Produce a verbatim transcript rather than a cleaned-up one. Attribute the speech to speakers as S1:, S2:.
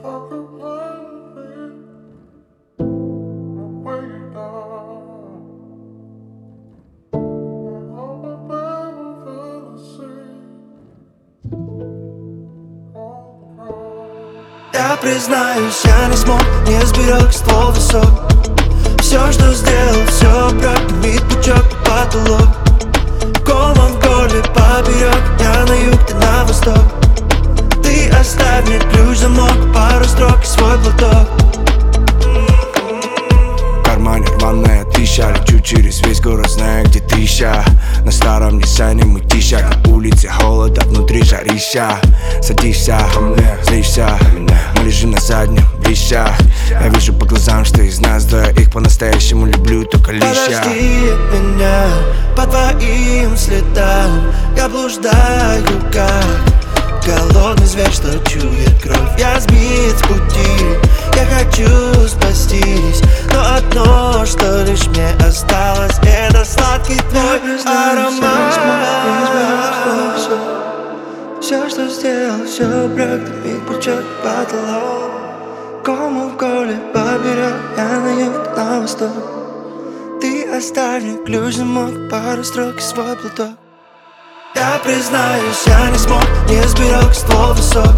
S1: Я признаюсь, я не смог, не сберег ствол высок. Все, что сделал, все прогнит пучок по потолок. Колом в горле поперек, я на юг, ты на восток. Ты оставь мне ключ, замок, пару строк и свой платок.
S2: В кармане рваная тысяча, лечу через весь город, знаю, где ты ща. На старом Ниссане мы тища, на улице холода, внутри жарища. Садишься, злишься, мы лежим на заднем, блища. Я вижу по глазам, что из нас двоих по-настоящему люблю только лища.
S1: Подожди меня по твоим следам, я блуждаю как голодный зверь, что чует кровь. Я сбит с пути, я хочу спастись, но одно, что лишь мне осталось, это сладкий твой аромат. Все, что сделал, все прогнит пучок потолок. Кому в горле поперек, я на юг, на восток. Ты оставь мне ключ, замок, пару строк и свой платок. Я признаюсь, я не смог, не сберег ствол высок.